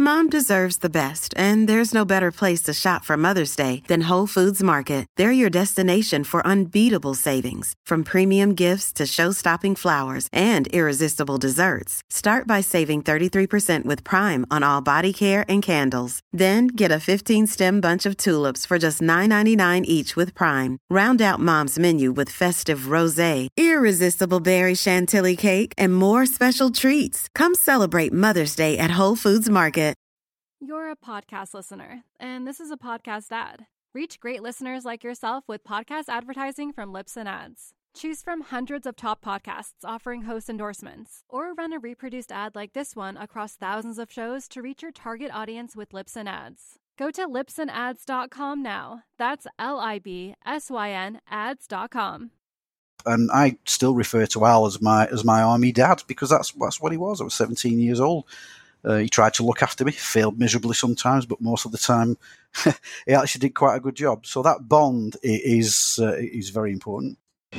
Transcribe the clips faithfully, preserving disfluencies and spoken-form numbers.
Mom deserves the best, and there's no better place to shop for Mother's Day than Whole Foods Market. They're your destination for unbeatable savings, from premium gifts to show-stopping flowers and irresistible desserts. Start by saving thirty-three percent with Prime on all body care and candles. Then get a fifteen-stem bunch of tulips for just nine ninety-nine each with Prime. Round out Mom's menu with festive rosé, irresistible berry chantilly cake, and more special treats. Come celebrate Mother's Day at Whole Foods Market. You're a podcast listener, and this is a podcast ad. Reach great listeners like yourself with podcast advertising from Libsyn Ads. Choose from hundreds of top podcasts offering host endorsements, or run a reproduced ad like this one across thousands of shows to reach your target audience with Libsyn Ads. Go to libsyn ads dot com now. That's L I B S Y N ads dot com. And I still refer to Al as my as my army dad, because that's that's what he was. I was seventeen years old. Uh, he tried to look after me, failed miserably sometimes, but most of the time he actually did quite a good job. So that bond is uh, is very important.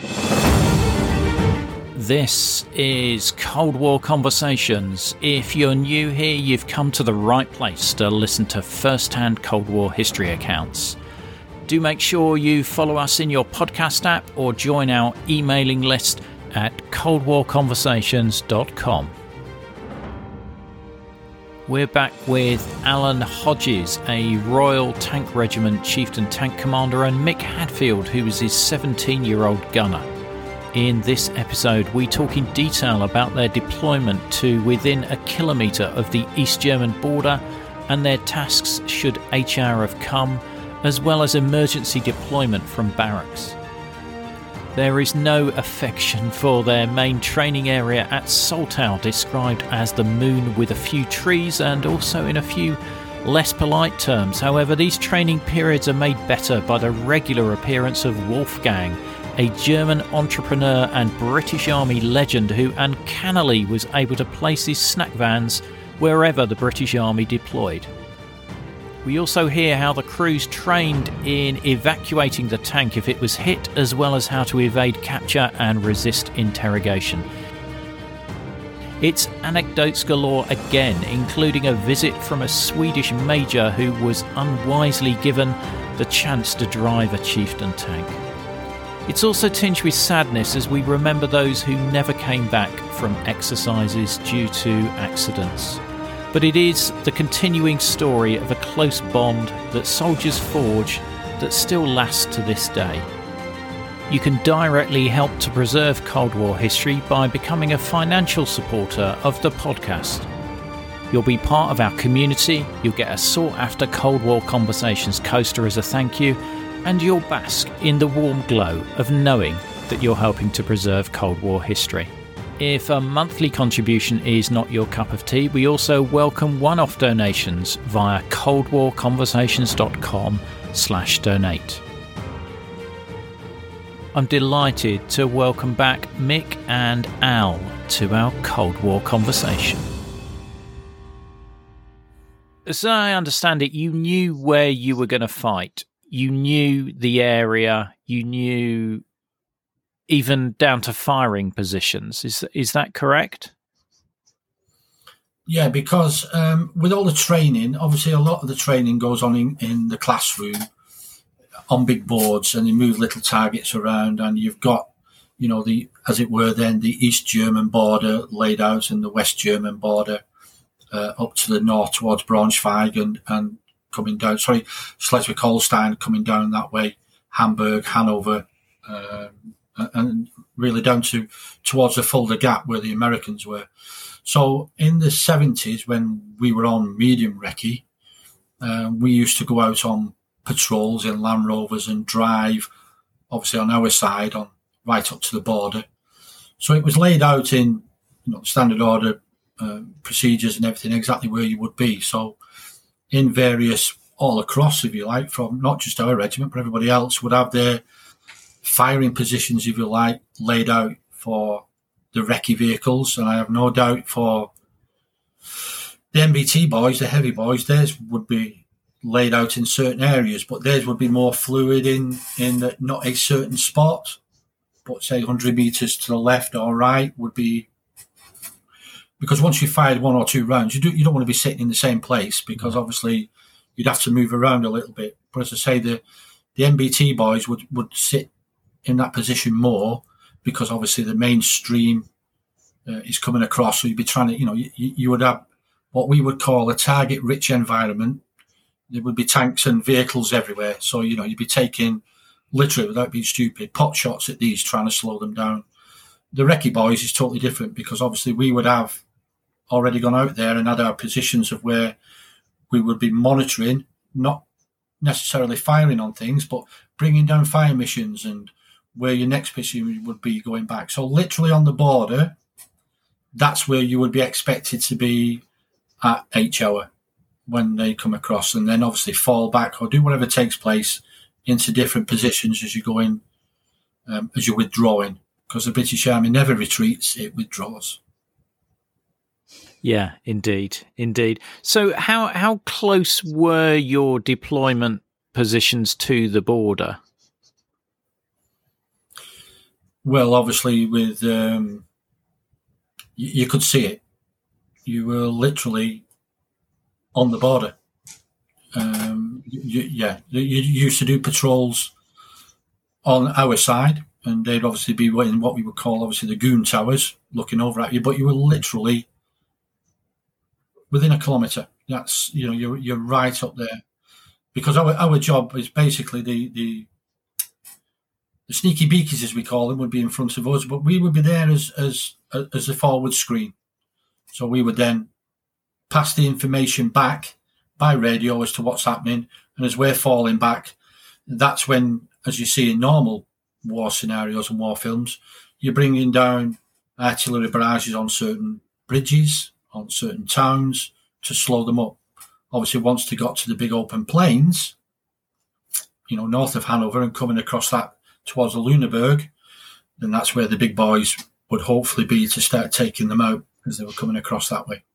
This is Cold War Conversations. If you're new here, you've come to the right place to listen to first-hand Cold War history accounts. Do make sure you follow us in your podcast app or join our emailing list at cold war conversations dot com. We're back with Alan Hodges, a Royal Tank Regiment Chieftain Tank Commander, and Mick Hadfield, who was his seventeen-year-old gunner. In this episode, we talk in detail about their deployment to within a kilometre of the East German border and their tasks should H R have come, as well as emergency deployment from barracks. There is no affection for their main training area at Soltau, described as the moon with a few trees, and also in a few less polite terms. However, these training periods are made better by the regular appearance of Wolfgang, a German entrepreneur and British Army legend who uncannily was able to place his snack vans wherever the British Army deployed. We also hear how the crews trained in evacuating the tank if it was hit, as well as how to evade capture and resist interrogation. It's anecdotes galore again, including a visit from a Swedish major who was unwisely given the chance to drive a chieftain tank. It's also tinged with sadness as we remember those who never came back from exercises due to accidents. But it is the continuing story of a close bond that soldiers forge that still lasts to this day. You can directly help to preserve Cold War history by becoming a financial supporter of the podcast. You'll be part of our community, you'll get a sought-after Cold War Conversations coaster as a thank you, and you'll bask in the warm glow of knowing that you're helping to preserve Cold War history. If a monthly contribution is not your cup of tea, we also welcome one-off donations via cold war conversations dot com slash donate. I'm delighted to welcome back Mick and Al to our Cold War conversation. As I understand it, you knew where you were going to fight. You knew the area. You knew even down to firing positions. Is is that correct? Yeah, because um, with all the training, obviously a lot of the training goes on in, in the classroom on big boards, and you move little targets around, and you've got, you know, the, as it were then, the East German border laid out and the West German border uh, up to the north towards Braunschweig and, and coming down, sorry, Schleswig-Holstein coming down that way, Hamburg, Hanover, um, and really down to towards the Fulda Gap where the Americans were. So in the seventies, when we were on medium recce, uh, we used to go out on patrols in Land Rovers and drive, obviously on our side, on right up to the border. So it was laid out in, you know, standard order uh, procedures and everything, exactly where you would be. So in various, all across, if you like, from not just our regiment, but everybody else would have their firing positions, if you like, laid out for the recce vehicles. And I have no doubt for the M B T boys, the heavy boys, theirs would be laid out in certain areas, but theirs would be more fluid in, in that not a certain spot, but say one hundred metres to the left or right would be because once you fired one or two rounds, you do you don't want to be sitting in the same place, because obviously you'd have to move around a little bit. But as I say, the the M B T boys would, would sit in that position more, because obviously the mainstream uh, is coming across. So you'd be trying to, you know, you, you would have what we would call a target-rich environment. There would be tanks and vehicles everywhere. So, you know, you'd be taking, literally, without being stupid, pot shots at these, trying to slow them down. The recce boys is totally different, because obviously we would have already gone out there and had our positions of where we would be monitoring, not necessarily firing on things, but bringing down fire missions and where your next position would be going back. So literally on the border, that's where you would be expected to be at H hour when they come across, and then obviously fall back or do whatever takes place into different positions as you're going, um, as you're withdrawing, because the British Army never retreats, it withdraws. Yeah, indeed, indeed. So how how close were your deployment positions to the border? Well, obviously, with um, you, you could see it. You were literally on the border. Um, you, yeah, you, you used to do patrols on our side, and they'd obviously be in what we would call, obviously, the goon towers, looking over at you. But you were literally within a kilometre. That's, you know, you're you're right up there, because our our job is basically the the. The sneaky beakies, as we call them, would be in front of us, but we would be there as as as the forward screen. So we would then pass the information back by radio as to what's happening, and as we're falling back, that's when, as you see in normal war scenarios and war films, you're bringing down artillery barrages on certain bridges, on certain towns, to slow them up. Obviously, once they got to the big open plains, you know, north of Hanover and coming across that towards the Lüneburg, then that's where the big boys would hopefully be to start taking them out as they were coming across that way.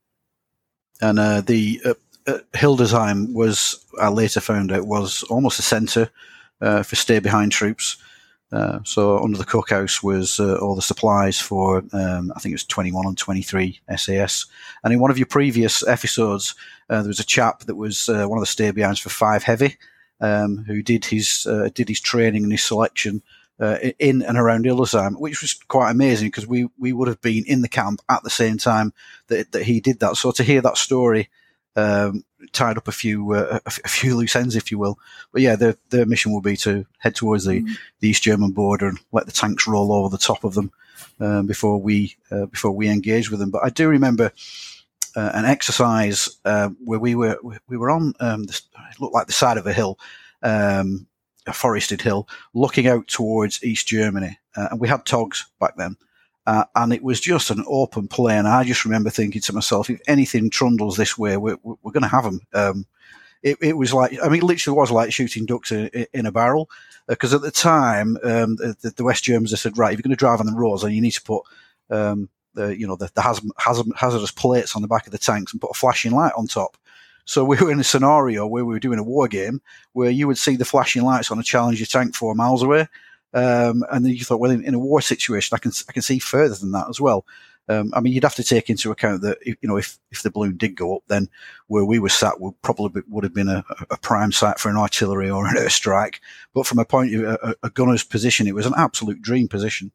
And uh, the uh, uh, Hildesheim was, I later found out, was almost a centre uh, for stay-behind troops. Uh, so under the cookhouse was uh, all the supplies for, um, I think it was twenty-one and twenty-three S A S. And in one of your previous episodes, uh, there was a chap that was uh, one of the stay-behinds for five Heavy, Um, who did his uh, did his training and his selection uh, in and around Hildesheim, which was quite amazing, because we, we would have been in the camp at the same time that that he did that. So to hear that story um, tied up a few uh, a, a few loose ends, if you will. But yeah, their their mission will be to head towards the, mm. the East German border and let the tanks roll over the top of them um, before we uh, before we engage with them. But I do remember Uh, an exercise uh, where we were we were on um, this, it looked like the side of a hill, um, a forested hill, looking out towards East Germany, uh, and we had togs back then, uh, and it was just an open plain. I just remember thinking to myself, if anything trundles this way, we're, we're going to have them. Um, it, it was like, I mean, it literally was like shooting ducks in, in a barrel, because uh, at the time um, the, the West Germans had said, right, if you're going to drive on the roads, then you need to put um, The, you know, the, the hazard, hazard, hazardous plates on the back of the tanks and put a flashing light on top. So we were in a scenario where we were doing a war game where you would see the flashing lights on a Challenger tank four miles away. Um, and then you thought, well, in, in a war situation, I can I can see further than that as well. Um, I mean, you'd have to take into account that, you know, if, if the balloon did go up, then where we were sat would probably be, would have been a, a prime site for an artillery or an airstrike. But from a point of a, a gunner's position, it was an absolute dream position.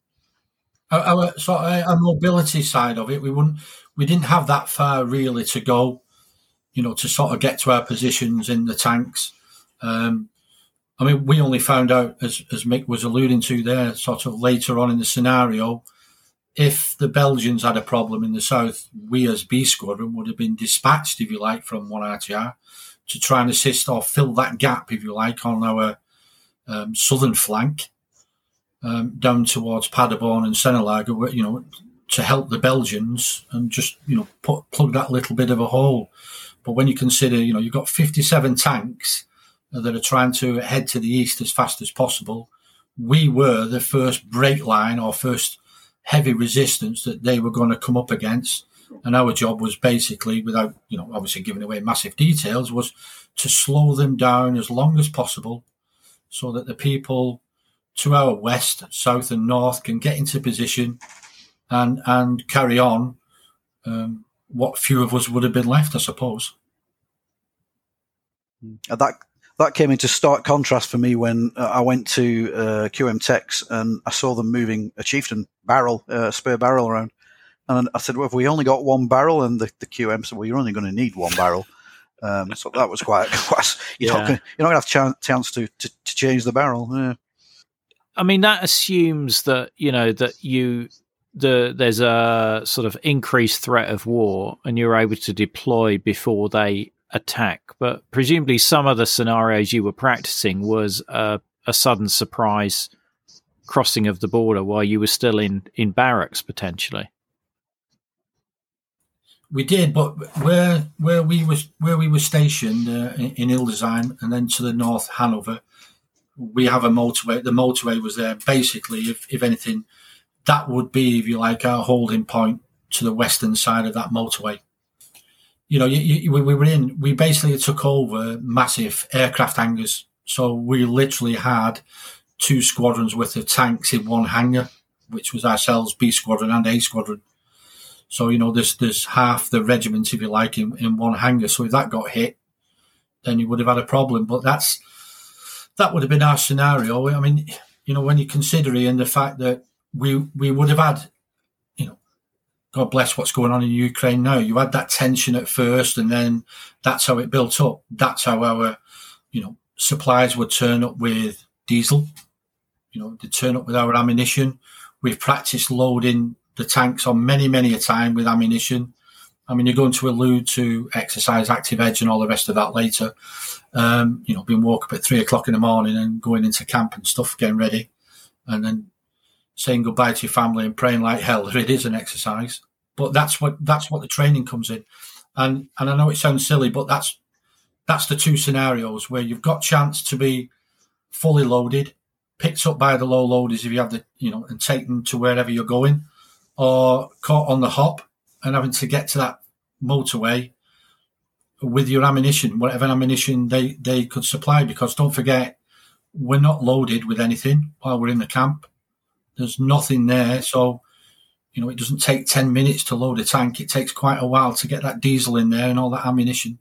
Our sort of our mobility side of it, we wouldn't, we didn't have that far really to go, you know, to sort of get to our positions in the tanks. Um, I mean, we only found out, as as Mick was alluding to there, sort of later on in the scenario, if the Belgians had a problem in the south, we as B Squadron would have been dispatched, if you like, from one R T R to try and assist or fill that gap, if you like, on our um, southern flank. Um, down towards Paderborn and Sennelager, you know, to help the Belgians and just, you know, put, plug that little bit of a hole. But when you consider, you know, you've got fifty-seven tanks that are trying to head to the east as fast as possible, we were the first break line or first heavy resistance that they were going to come up against. And our job was basically, without, you know, obviously giving away massive details, was to slow them down as long as possible so that the people to our west, south and north can get into position and and carry on um, what few of us would have been left, I suppose. And that that came into stark contrast for me when uh, I went to uh, Q M Techs and I saw them moving a Chieftain barrel, uh, spare barrel around. And I said, well, have we only got one barrel? And the, the Q M said, well, you're only going to need one barrel. Um, so that was quite, quite you're, yeah. not gonna, you're not going to have a ch- chance to, to, to change the barrel. Yeah. I mean, that assumes that, you know, that you, the there's a sort of increased threat of war and you're able to deploy before they attack. But presumably some of the scenarios you were practicing was a, a sudden surprise crossing of the border while you were still in, in barracks, potentially. We did, but where where we was where we were stationed uh, in, in Hildesheim and then to the north, Hanover, we have a motorway. The motorway was there. Basically, if if anything, that would be, if you like, our holding point to the western side of that motorway. You know, you, you, we were in. We basically took over massive aircraft hangars, so we literally had two squadrons worth of tanks in one hangar, which was ourselves, B Squadron and A Squadron. So, you know, there's there's half the regiment, if you like, in, in one hangar. So if that got hit, then you would have had a problem. But that's that would have been our scenario. I mean, you know, when you consider it and the fact that we we would have had, you know, God bless what's going on in Ukraine now. You had that tension at first, and then that's how it built up. That's how our, you know, supplies would turn up with diesel. You know, they turn up with our ammunition. We've practiced loading the tanks on many, many a time with ammunition. I mean, you're going to allude to exercise, active edge and all the rest of that later. Um, you know, being woke up at three o'clock in the morning and going into camp and stuff, getting ready, and then saying goodbye to your family and praying like hell. It is an exercise, but that's what that's what the training comes in. And and I know it sounds silly, but that's that's the two scenarios where you've got chance to be fully loaded, picked up by the low loaders if you have the, you know, and taken to wherever you're going, or caught on the hop and having to get to that motorway with your ammunition, whatever ammunition they, they could supply. Because don't forget, we're not loaded with anything while we're in the camp. There's nothing there. So, you know, it doesn't take ten minutes to load a tank. It takes quite a while to get that diesel in there and all that ammunition.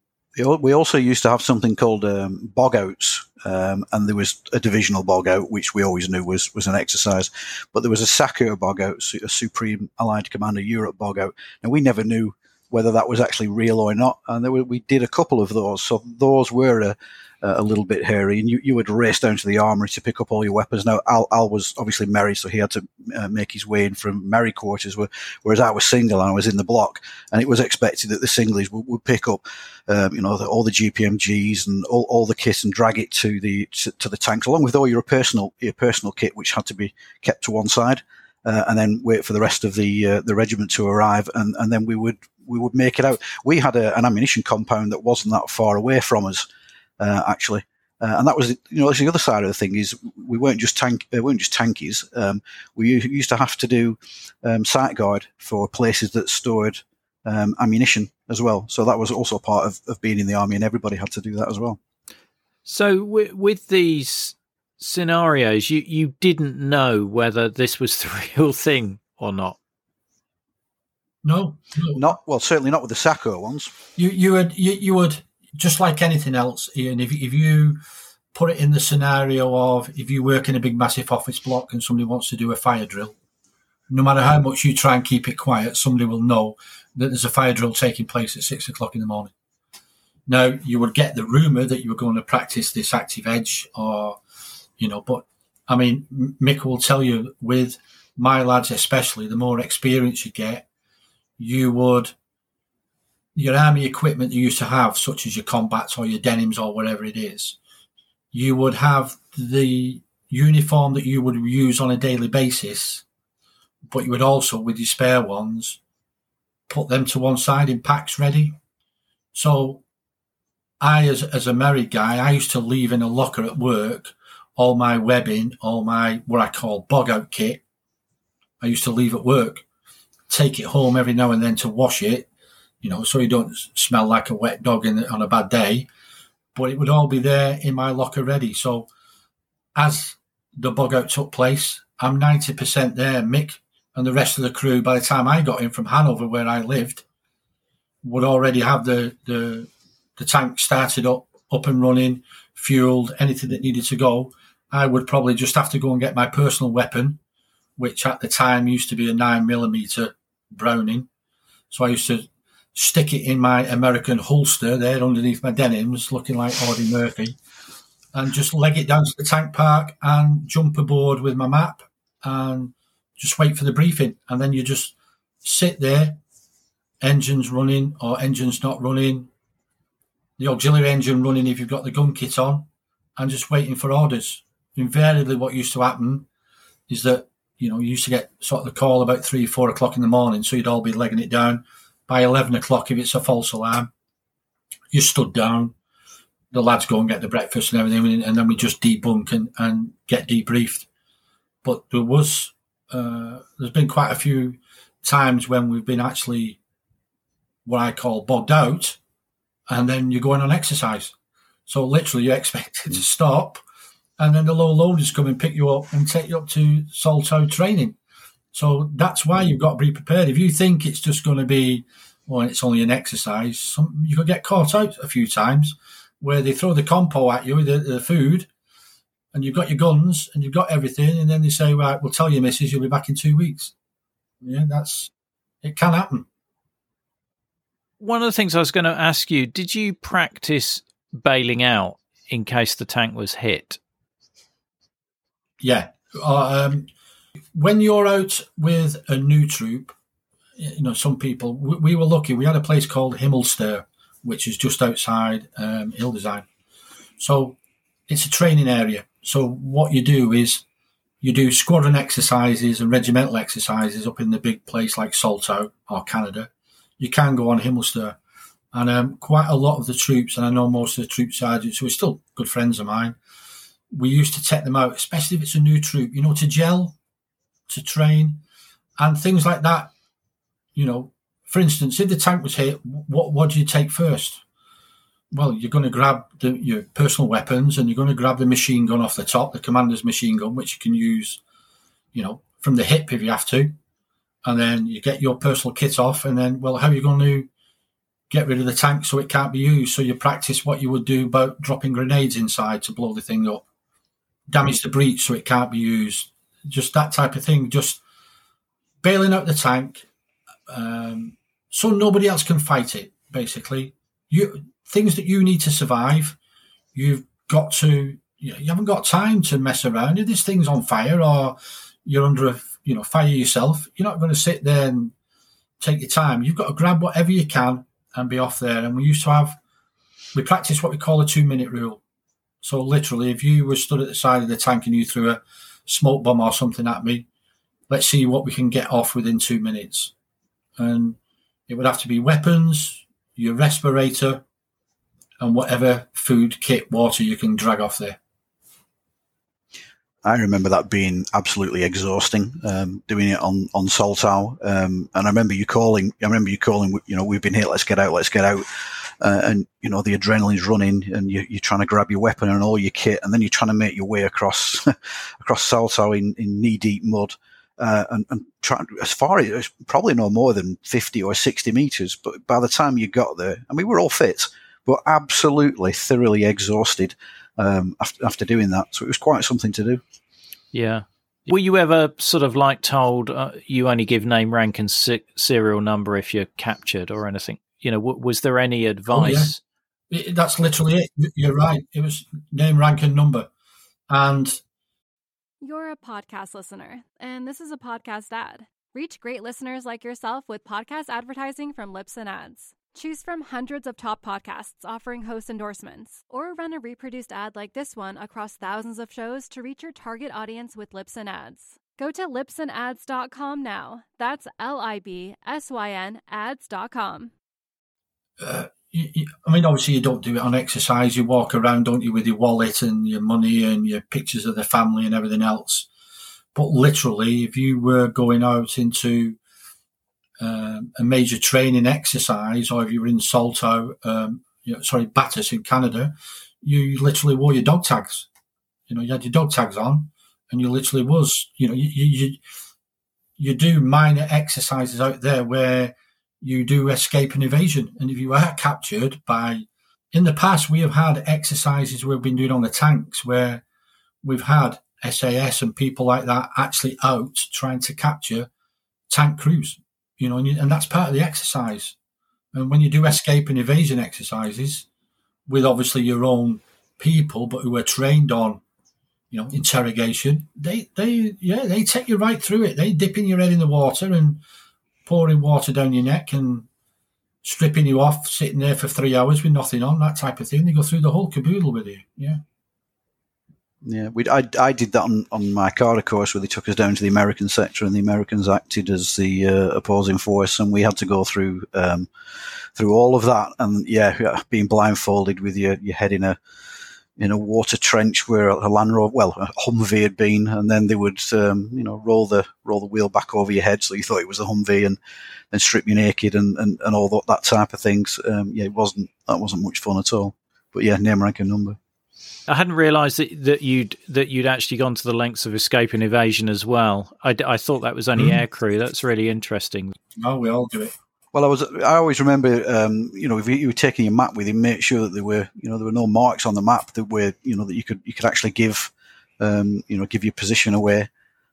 We also used to have something called um, bog outs, um, and there was a divisional bog out, which we always knew was, was an exercise. But there was a SACEUR bog out, a Supreme Allied Commander Europe bog out. And we never knew whether that was actually real or not. And there were, we did a couple of those. So those were a, a little bit hairy. And you, you would race down to the armory to pick up all your weapons. Now, Al, Al was obviously married, so he had to uh, make his way in from married quarters, whereas I was single and I was in the block. And it was expected that the singlies would, would pick up Um, you know, the, all the G P M Gs and all, all the kit and drag it to the to, to the tanks, along with all your personal your personal kit, which had to be kept to one side, uh, and then wait for the rest of the uh, the regiment to arrive, and, and then we would we would make it out. We had a, an ammunition compound that wasn't that far away from us, uh, actually, uh, and that was, you know, that's the other side of the thing, is we weren't just tank we weren't just tankies. Um, we used to have to do um, sight guard for places that stored Um, ammunition as well. So that was also part of, of being in the army, and everybody had to do that as well. So w- with these scenarios, you, you didn't know whether this was the real thing or not? No. no. Not well, certainly not with the SACEUR ones. You you would, you, you would, just like anything else, Ian, if, if you put it in the scenario of if you work in a big, massive office block and somebody wants to do a fire drill, no matter how much you try and keep it quiet, somebody will know that there's a fire drill taking place at six o'clock in the morning. Now, you would get the rumour that you were going to practice this active edge, or, you know, but, I mean, Mick will tell you, with my lads especially, the more experience you get, you would, your army equipment you used to have, such as your combats or your denims or whatever it is, you would have the uniform that you would use on a daily basis, but you would also, with your spare ones, put them to one side in packs ready. So I, as as a married guy, I used to leave in a locker at work all my webbing, all my, what I call bog out kit. I used to leave at work, take it home every now and then to wash it, you know, so you don't smell like a wet dog in the, on a bad day. But it would all be there in my locker ready. So as the bog out took place, I'm ninety percent there. Mick, and the rest of the crew, by the time I got in from Hanover, where I lived, would already have the the, the tank started up, up and running, fueled, anything that needed to go. I would probably just have to go and get my personal weapon, which at the time used to be a nine millimeter Browning. So I used to stick it in my American holster there underneath my denims, looking like Audie Murphy, and just leg it down to the tank park and jump aboard with my map and just wait for the briefing. And then you just sit there, engines running or engines not running, the auxiliary engine running if you've got the gun kit on, and just waiting for orders. Invariably what used to happen is that, you know, you used to get sort of the call about three, four o'clock in the morning, so you'd all be legging it down. By eleven o'clock, if it's a false alarm, you stood down, the lads go and get the breakfast and everything, and then we just debunk and, and get debriefed. But there was, uh, there's been quite a few times when we've been actually what I call bogged out, and then you're going on exercise. So literally you're expected to stop, and then the low loaders come and pick you up and take you up to Salto training. So that's why you've got to be prepared. If you think it's just going to be, well, it's only an exercise, some, you could get caught out a few times where they throw the compo at you, the, the food, and you've got your guns and you've got everything, and then they say, right, we'll tell you, missus, you'll be back in two weeks. Yeah, that's, it can happen. One of the things I was going to ask you, did you practice bailing out in case the tank was hit? Yeah. Uh, um, when you're out with a new troop, you know, some people, we, we were lucky. We had a place called Himmelster, which is just outside um, Hildesheim. So it's a training area. So what you do is you do squadron exercises and regimental exercises up in the big place like Salto or Canada. You can go on Himmelster. And um, quite a lot of the troops, and I know most of the troop sergeants who are still good friends of mine, we used to take them out, especially if it's a new troop, you know, to gel, to train, and things like that. You know, for instance, if the tank was hit, what what do you take first? Well, you're going to grab the, your personal weapons, and you're going to grab the machine gun off the top, the commander's machine gun, which you can use, you know, from the hip if you have to. And then you get your personal kit off, and then, well, how are you going to get rid of the tank so it can't be used? So you practice what you would do about dropping grenades inside to blow the thing up, damage the breech so it can't be used, just that type of thing, just bailing out the tank um, so nobody else can fight it, basically. You things that you need to survive, you've got to, you know, you haven't got time to mess around. If this thing's on fire or you're under a, you know, fire yourself, you're not going to sit there and take your time. You've got to grab whatever you can and be off there. And we used to have, we practiced what we call a two-minute rule. So literally, if you were stood at the side of the tank and you threw a smoke bomb or something at me, let's see what we can get off within two minutes. And it would have to be weapons, your respirator, and whatever food, kit, water you can drag off there. I remember that being absolutely exhausting, um, doing it on, on Salto. Um, and I remember you calling, I remember you calling, you know, we've been here, let's get out, let's get out. Uh, and, you know, the adrenaline's running and you, you're trying to grab your weapon and all your kit. And then you're trying to make your way across, across Salto in, in knee deep mud. Uh, and, and try, as far as it's probably no more than fifty or sixty meters. But by the time you got there, I mean, we were all fit, but absolutely thoroughly exhausted um, after, after doing that. So it was quite something to do. Yeah. Were you ever sort of like told uh, you only give name, rank, and se- serial number if you're captured or anything? You know, w- was there any advice? Oh, yeah. It, that's literally it. You're right. It was name, rank, and number. And you're a podcast listener, and this is a podcast ad. Reach great listeners like yourself with podcast advertising from Libsyn Ads. Choose from hundreds of top podcasts offering host endorsements, or run a reproduced ad like this one across thousands of shows to reach your target audience with Libsyn Ads. Go to libsyn ads dot com now. That's L I B S Y N ads dot com. Uh, you, you, I mean, obviously you don't do it on exercise. You walk around, don't you, with your wallet and your money and your pictures of the family and everything else. But literally, if you were going out into um, a major training exercise, or if you were in Salto, um, you know, sorry, Bathurst in Canada, you literally wore your dog tags. You know, you had your dog tags on, and you literally was, you know, you, you, you do minor exercises out there where you do escape and evasion. And if you are captured by, in the past, we have had exercises we've been doing on the tanks where we've had S A S and people like that actually out trying to capture tank crews, you know, and, you, and that's part of the exercise. And when you do escape and evasion exercises with obviously your own people, but who are trained on, you know, interrogation, they, they, yeah, they take you right through it. They dipping your head in the water and pouring water down your neck and stripping you off, sitting there for three hours with nothing on, that type of thing. They go through the whole caboodle with you. Yeah. Yeah, we I, I did that on, on my Cara course where they took us down to the American sector and the Americans acted as the uh, opposing force, and we had to go through um, through all of that. And yeah, being blindfolded with your, your head in a in a water trench where a Land Rover, well, a Humvee had been, and then they would um, you know roll the roll the wheel back over your head so you thought it was a Humvee, and then strip you naked and, and, and all that, that type of things. Um, yeah, it wasn't that wasn't much fun at all. But yeah, name, rank, and number. I hadn't realised that, that you'd that you'd actually gone to the lengths of escape and evasion as well. I, I thought that was only mm. aircrew. That's really interesting. Oh, we all do it. Well, I was. I always remember, um, you know, if you, you were taking your map with you, make sure that there were, you know, there were no marks on the map that were, you know, that you could you could actually give, um, you know, give your position away.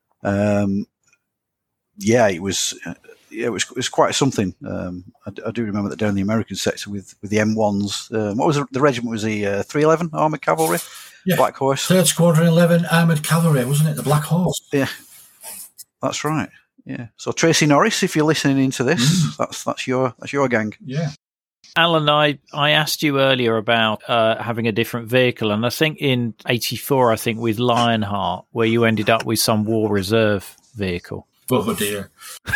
Um, yeah, it was. Yeah, it was, it was quite something. Um, I, I do remember that down in the American sector with, with the M ones. Um, what was the, the regiment? Was the uh, three eleven Armoured Cavalry? Yeah. Black Horse. third Squadron eleven Armoured Cavalry, wasn't it? The Black Horse. Yeah, that's right. Yeah. So Tracy Norris, if you're listening into this, mm. that's that's your that's your gang. Yeah. Alan, I, I asked you earlier about uh, having a different vehicle, and I think in eighty-four, I think with Lionheart, where you ended up with some War Reserve vehicle. Oh dear.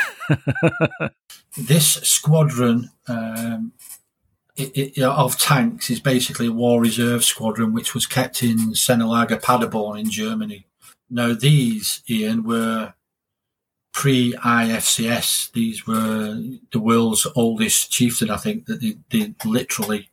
This squadron um, it, it, of tanks is basically a War Reserve squadron which was kept in Sennelager Paderborn in Germany. Now these, Ian, were pre-I F C S. These were the world's oldest chieftain, I think, that they, they literally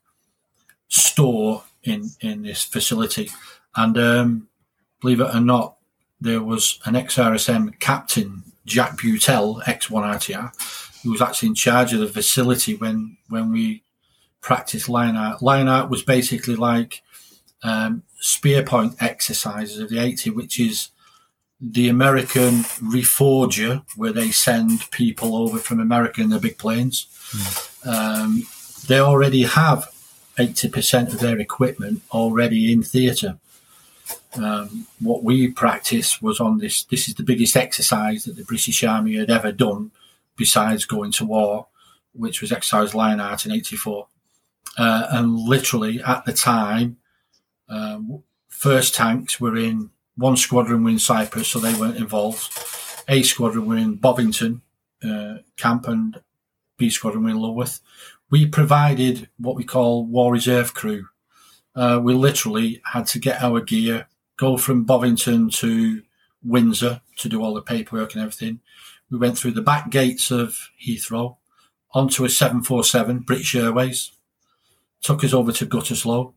store in, in this facility. And um, believe it or not, there was an ex-R S M captain, Jack Butel, ex one R T R, who was actually in charge of the facility when, when we practiced Lionheart. Lionheart was basically like um, spear point exercises of the eighty, which is the American reforger, where they send people over from America in their big planes. Mm. Um, they already have eighty percent of their equipment already in theatre. Um, what we practiced was on this. This is the biggest exercise that the British Army had ever done, besides going to war, which was Exercise Lionheart in eighty-four. Uh, and literally at the time, um, first tanks were in one squadron were in Cyprus, so they weren't involved. A squadron were in Bovington uh, camp, and B squadron were in Lulworth. We provided what we call War Reserve crew. Uh, we literally had to get our gear, go from Bovington to Windsor to do all the paperwork and everything. We went through the back gates of Heathrow onto a seven forty-seven, British Airways, took us over to Gutterslow,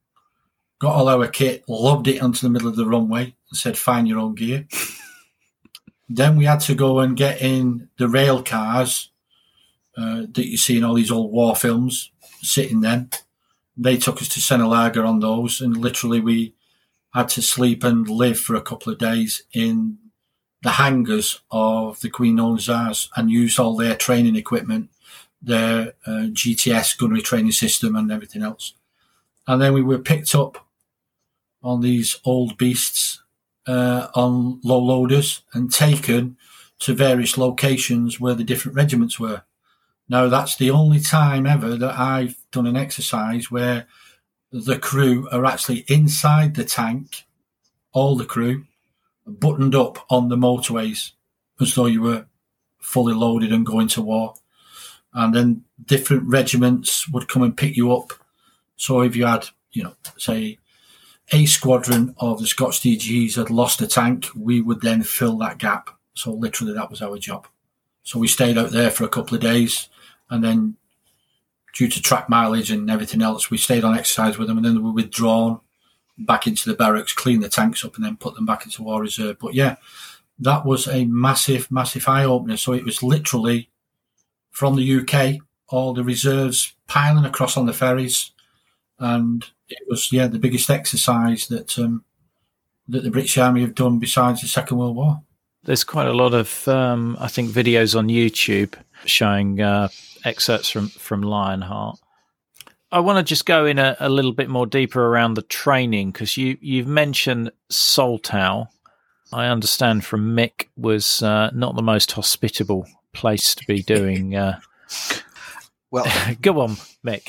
got all our kit, lobbed it onto the middle of the runway and said, find your own gear. Then we had to go and get in the rail cars uh, that you see in all these old war films, sitting then. They took us to Sennelager on those, and literally we had to sleep and live for a couple of days in the hangars of the Queen Known Tsars and use all their training equipment, their uh, G T S gunnery training system and everything else. And then we were picked up on these old beasts uh, on low loaders and taken to various locations where the different regiments were. Now, that's the only time ever that I've done an exercise where the crew are actually inside the tank, all the crew, buttoned up on the motorways as though you were fully loaded and going to war. And then different regiments would come and pick you up. So if you had, you know, say, a squadron of the Scots D Gs had lost a tank, we would then fill that gap. So literally that was our job. So we stayed out there for a couple of days, and then due to track mileage and everything else, we stayed on exercise with them, and then we were withdrawn back into the barracks, clean the tanks up, and then put them back into War Reserve. But yeah, that was a massive, massive eye opener. So it was literally from the U K, all the reserves piling across on the ferries, and it was yeah the biggest exercise that um, that the British Army have done besides the Second World War. There's quite a lot of um, I think videos on YouTube showing uh, excerpts from from Lionheart. I want to just go in a, a little bit more deeper around the training, because you you've mentioned Saltau. I understand from Mick was uh, not the most hospitable place to be doing. Uh, well, go on, Mick.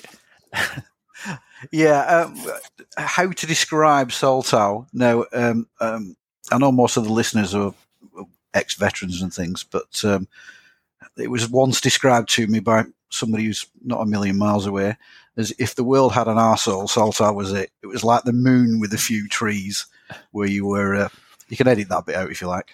yeah, um, how to describe Saltau? No, um, um, I know most of the listeners are ex-veterans and things, but um, it was once described to me by somebody who's not a million miles away as if the world had an arsehole, Saltau was it. It was like the moon with a few trees, where you were. Uh, you can edit that bit out if you like,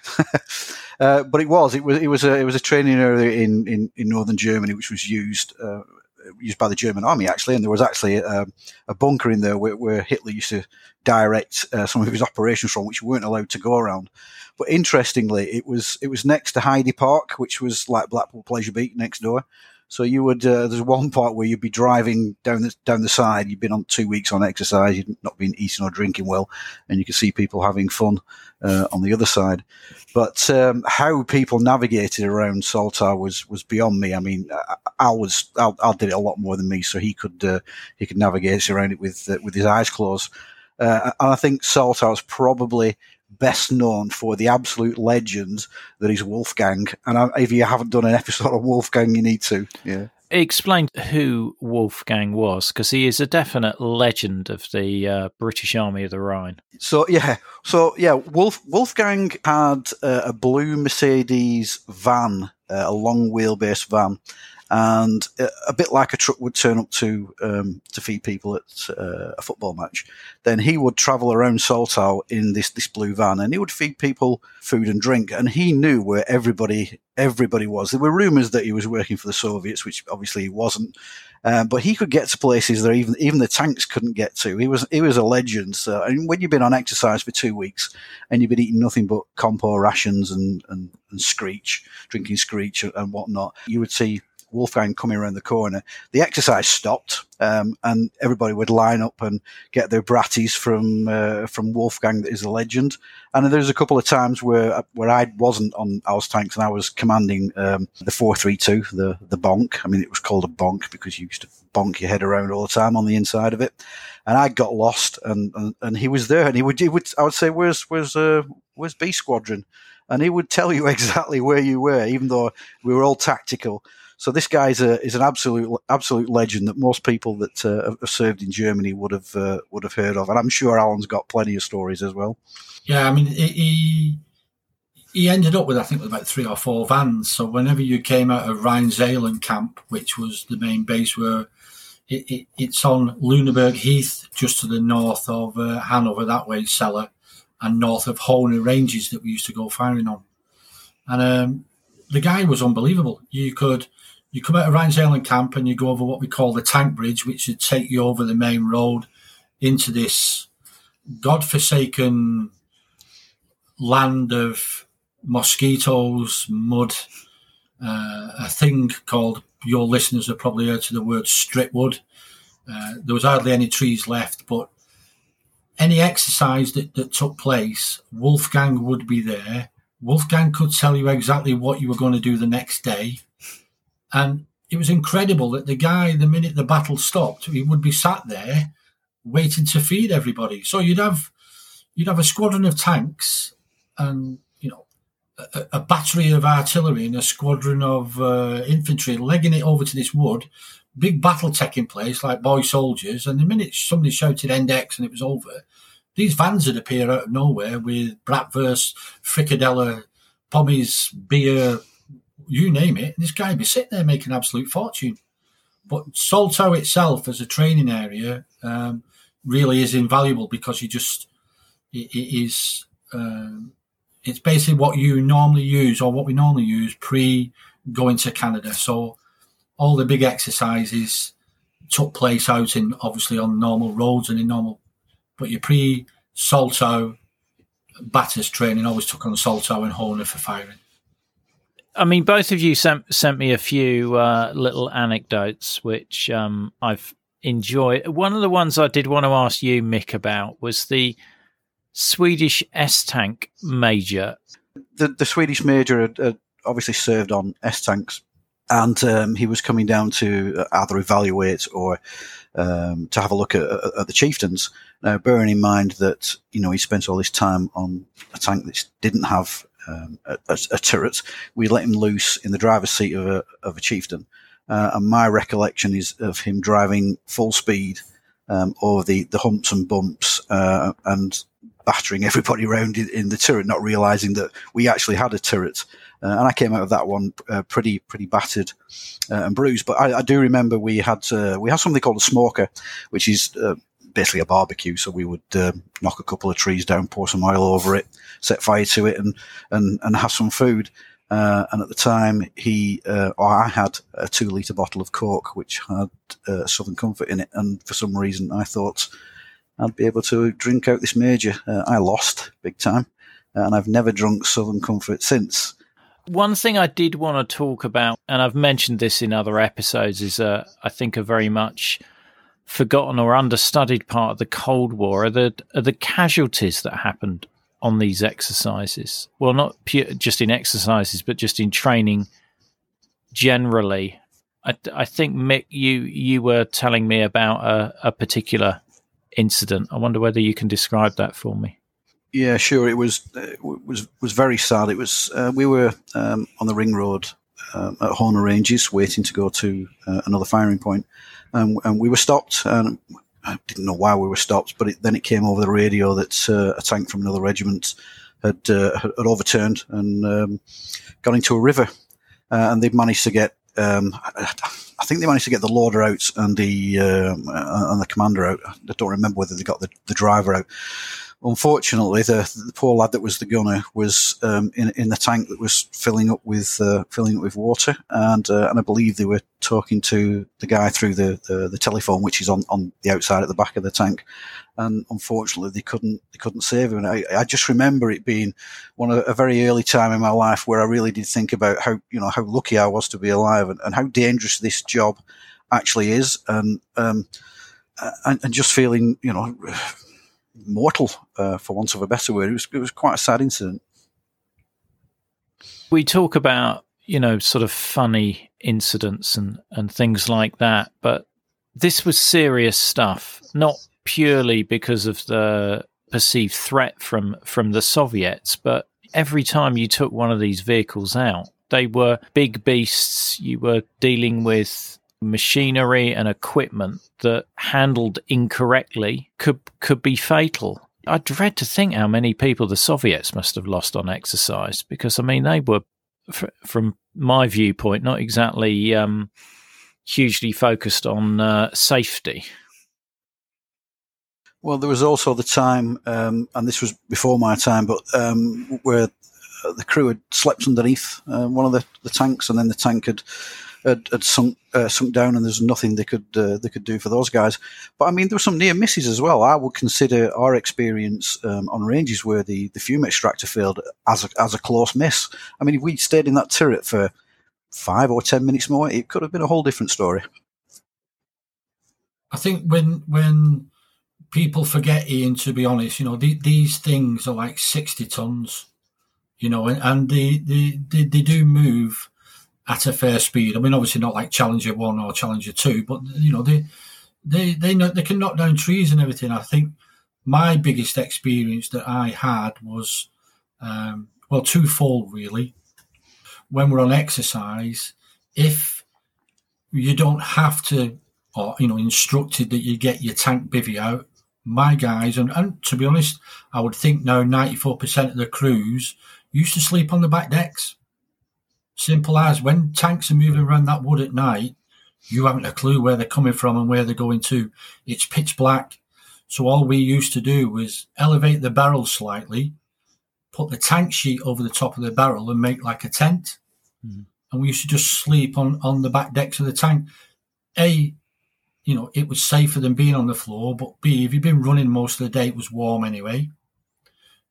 uh, but it was. It was. It was a. It was a training area in, in, in northern Germany, which was used uh, used by the German army actually, and there was actually a, a bunker in there where, where Hitler used to direct uh, some of his operations from, which weren't allowed to go around. But interestingly, it was it was next to Heide Park, which was like Blackpool Pleasure Beach next door. So you would, uh, there's one part where you'd be driving down the, down the side. You'd been on two weeks on exercise. You'd not been eating or drinking well, and you could see people having fun uh, on the other side. But um, how people navigated around Saltau was was beyond me. I mean, Al was Al, Al did it a lot more than me, so he could uh, he could navigate around it with uh, with his eyes closed. Uh, and I think Saltau is probably best known for the absolute legend that is Wolfgang. And if you haven't done an episode on Wolfgang, you need to. Yeah. Explain who Wolfgang was, because he is a definite legend of the uh, British Army of the Rhine. So, yeah. So, yeah, Wolf, Wolfgang had uh, a blue Mercedes van, uh, a long wheelbase van. And a bit like a truck would turn up to um, to feed people at uh, a football match, then he would travel around Saltau in this, this blue van, and he would feed people food and drink. And he knew where everybody everybody was. There were rumours that he was working for the Soviets, which obviously he wasn't. Um, but he could get to places that even even the tanks couldn't get to. He was he was a legend. So, and when you've been on exercise for two weeks and you've been eating nothing but Compo rations and and, and Screech, drinking Screech and, and whatnot, you would see Wolfgang coming around the corner. The exercise stopped, um, and everybody would line up and get their bratties from uh, from Wolfgang, that is a legend. And there was a couple of times where where I wasn't on Al's tanks and I was commanding um, the four three two, the the bonk. I mean, it was called a bonk because you used to bonk your head around all the time on the inside of it. And I got lost, and, and, and he was there, and he would he would I would say, "Where's where's uh, where's B Squadron?" And he would tell you exactly where you were, even though we were all tactical. So this guy is, a, is an absolute absolute legend that most people that uh, have served in Germany would have uh, would have heard of, and I'm sure Alan's got plenty of stories as well. Yeah, I mean, he he ended up with I think with about three or four vans. So whenever you came out of Rheinzelen camp, which was the main base, where it, it, it's on Lüneburg Heath, just to the north of uh, Hanover, that way, Celle, and north of Hohne Ranges that we used to go firing on, and um, the guy was unbelievable. You could. You come out of Rheinzelen camp and you go over what we call the tank bridge, which would take you over the main road into this godforsaken land of mosquitoes, mud, uh, a thing called, your listeners have probably heard to the word stripwood. Uh, there was hardly any trees left, but any exercise that, that took place, Wolfgang would be there. Wolfgang could tell you exactly what you were going to do the next day. And it was incredible that the guy, the minute the battle stopped, he would be sat there waiting to feed everybody. So you'd have you'd have a squadron of tanks and, you know, a, a battery of artillery and a squadron of uh, infantry legging it over to this wood, big battle taking place like boy soldiers. And the minute somebody shouted end X and it was over, these vans would appear out of nowhere with bratwurst, fricadella, pommies, beer, you name it. This guy would be sitting there making an absolute fortune. But Saltau itself as a training area um, really is invaluable because you just, it, it is, um, it's basically what you normally use or what we normally use pre going to Canada. So all the big exercises took place out in, obviously on normal roads and in normal, but your pre Saltau Batters training always took on Saltow and Horner for firing. I mean, both of you sent sent me a few uh, little anecdotes, which um, I've enjoyed. One of the ones I did want to ask you, Mick, about was the Swedish S-Tank Major. The, the Swedish Major had, had obviously served on S-Tanks, and um, he was coming down to either evaluate or um, to have a look at, at the Chieftains. Now, bearing in mind that, you know, he spent all this time on a tank that didn't have um, a, a, a turret, we let him loose in the driver's seat of a, of a Chieftain. Uh, and my recollection is of him driving full speed um, over the, the humps and bumps uh, and battering everybody around in, in the turret, not realising that we actually had a turret. Uh, and I came out of that one uh, pretty pretty battered uh, and bruised. But I, I do remember we had uh, we had something called a smoker, which is uh, basically a barbecue. So we would uh, knock a couple of trees down, pour some oil over it, set fire to it, and and, and have some food. Uh, and at the time, he uh, or I had a two litre bottle of Coke, which had uh, Southern Comfort in it. And for some reason, I thought I'd be able to drink out this Major. Uh, I lost big time, uh, and I've never drunk Southern Comfort since. One thing I did want to talk about, and I've mentioned this in other episodes, is uh, I think a very much forgotten or understudied part of the Cold War are the, are the casualties that happened on these exercises. Well, not pure, just in exercises, but just in training generally. I, I think, Mick, you, you were telling me about a, a particular incident. I wonder whether you can describe that for me. Yeah, sure. It was it was was very sad. It was uh, we were um, on the ring road um, at Horner Ranges, waiting to go to uh, another firing point, um, and we were stopped. And I didn't know why we were stopped, but it, then it came over the radio that uh, a tank from another regiment had uh, had overturned and um, gone into a river, uh, and they'd managed to get. Um, I think they managed to get the loader out and the um, and the commander out. I don't remember whether they got the, the driver out. Unfortunately, the, the poor lad that was the gunner was um, in in the tank that was filling up with uh, filling up with water, and uh, and I believe they were talking to the guy through the, the, the telephone, which is on, on the outside at the back of the tank. And unfortunately, they couldn't they couldn't save him. And I, I just remember it being one of a very early time in my life where I really did think about how you know how lucky I was to be alive and, and how dangerous this job actually is, and um and, and just feeling you know. mortal, uh, for want of a better word. It was, it was quite a sad incident. We talk about, you know, sort of funny incidents and, and things like that, but this was serious stuff, not purely because of the perceived threat from, from the Soviets, but every time you took one of these vehicles out, they were big beasts. You were dealing with machinery and equipment that handled incorrectly could could be fatal. I dread to think how many people the Soviets must have lost on exercise, because I mean they were, f- from my viewpoint, not exactly um, hugely focused on uh, safety. Well, there was also the time, um, and this was before my time, but um, where the crew had slept underneath uh, one of the, the tanks, and then the tank had had, had sunk uh, sunk down, and there's nothing they could uh, they could do for those guys. But I mean, there were some near misses as well. I would consider our experience um, on ranges where the, the fume extractor failed as a, as a close miss. I mean, if we'd stayed in that turret for five or ten minutes more, it could have been a whole different story. I think when when people forget, Ian, to be honest, you know, the, these things are like sixty tons, you know, and, and they, they, they, they do move at a fair speed. I mean, obviously not like Challenger one or Challenger two, but, you know, they they they, know, they can knock down trees and everything. I think my biggest experience that I had was, um, well, twofold, really. When we're on exercise, if you don't have to, or, you know, instructed that you get your tank bivvy out, my guys, and, and to be honest, I would think now ninety-four percent of the crews used to sleep on the back decks. Simple as, when tanks are moving around that wood at night, you haven't a clue where they're coming from and where they're going to. It's pitch black. So all we used to do was elevate the barrel slightly, put the tank sheet over the top of the barrel and make like a tent. Mm-hmm. And we used to just sleep on, on the back decks of the tank. A, you know, it was safer than being on the floor, but B, if you've been running most of the day, it was warm anyway.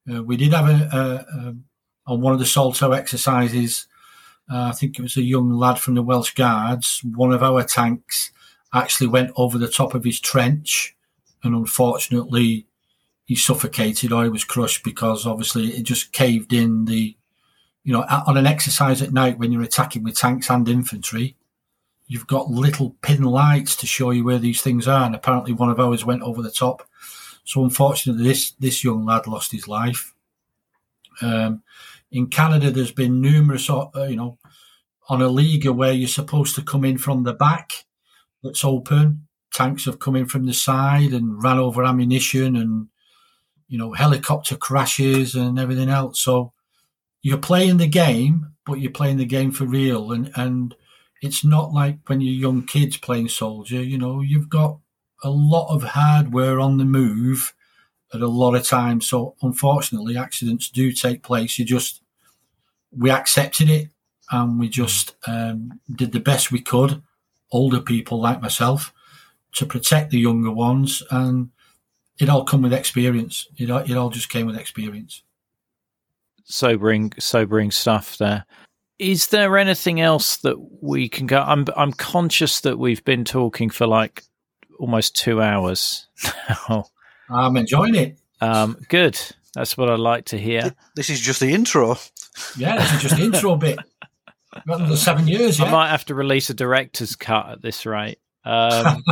Uh, we did have a, a, a on one of the Salto exercises. Uh, I think it was a young lad from the Welsh Guards. One of our tanks actually went over the top of his trench, and unfortunately, he suffocated or he was crushed because obviously it just caved in the. You know, on an exercise at night when you're attacking with tanks and infantry, you've got little pin lights to show you where these things are. And apparently one of ours went over the top. So unfortunately, this, this young lad lost his life. Um, in Canada, there's been numerous, uh, you know, on a Liga where you're supposed to come in from the back that's open. Tanks have come in from the side and ran over ammunition and, you know, helicopter crashes and everything else. So, you're playing the game, but you're playing the game for real. And, and it's not like when you're young kids playing soldier, you know, you've got a lot of hardware on the move at a lot of times. So unfortunately, accidents do take place. You just, we accepted it and we just um, did the best we could, older people like myself, to protect the younger ones. And it all come with experience. It all, it all just came with experience. Sobering, sobering stuff there. Is there anything else that we can go? I'm, I'm conscious that we've been talking for like almost two hours now. I'm enjoying it. Um, good. That's what I like to hear. This is just the intro. Yeah, this is just the intro bit. We've got another seven years. Yeah? I might have to release a director's cut at this rate. Um,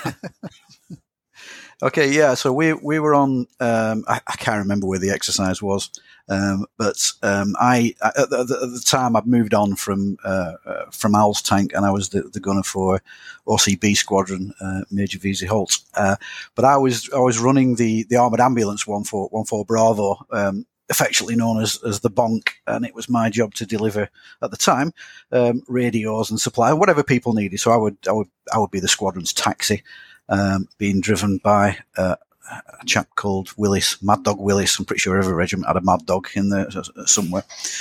okay, yeah. So we we were on. Um, I, I can't remember where the exercise was. Um, but um, I at the, at the time I'd moved on from uh, uh, from Al's tank, and I was the, the gunner for O C B Squadron, uh, Major V Z Holt. Uh, but I was I was running the, the armoured ambulance one four one four Bravo, um, affectionately known as as the Bonk, and it was my job to deliver at the time um, radios and supply, whatever people needed. So I would I would I would be the squadron's taxi, um, being driven by. Uh, a chap called Willis, Mad Dog Willis. I'm pretty sure every regiment had a Mad Dog in there somewhere.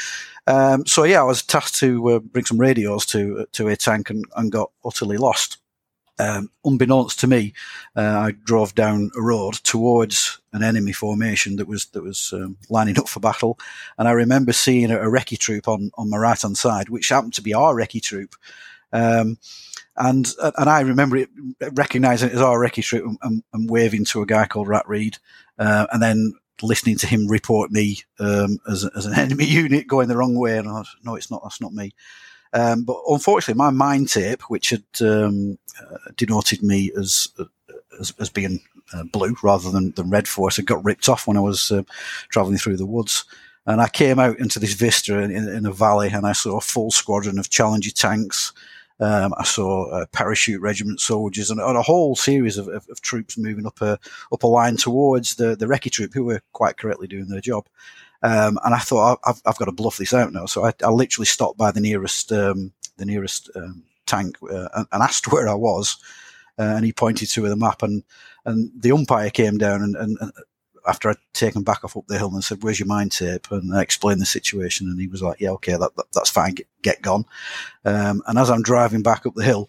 Um, so yeah, I was tasked to uh, bring some radios to to a tank and, and got utterly lost. Um, unbeknownst to me, uh, I drove down a road towards an enemy formation that was that was um, lining up for battle, and I remember seeing a, a recce troop on on my right hand side, which happened to be our recce troop. Um, And and I remember it, recognising it as our recce troop and, and, and waving to a guy called Rat Reed, uh, and then listening to him report me um, as, as an enemy unit going the wrong way. And I was, no, it's not. That's not me. Um, but unfortunately, my mine tape, which had um, uh, denoted me as as, as being uh, blue rather than, than red force, had got ripped off when I was uh, travelling through the woods. And I came out into this vista in, in, in a valley, and I saw a full squadron of Challenger tanks. Um, I saw uh, parachute regiment soldiers and, and a whole series of, of, of troops moving up a up a line towards the the recce troop, who were quite correctly doing their job. Um, and I thought, I've, I've got to bluff this out now. So I, I literally stopped by the nearest um, the nearest um, tank uh, and, and asked where I was, uh, and he pointed to the map. And and the umpire came down and, and, and after I'd taken back off up the hill and said, "Where's your mine tape?" And I explained the situation, and he was like, "Yeah, okay, that, that that's fine, get, get gone." Um, and as I'm driving back up the hill,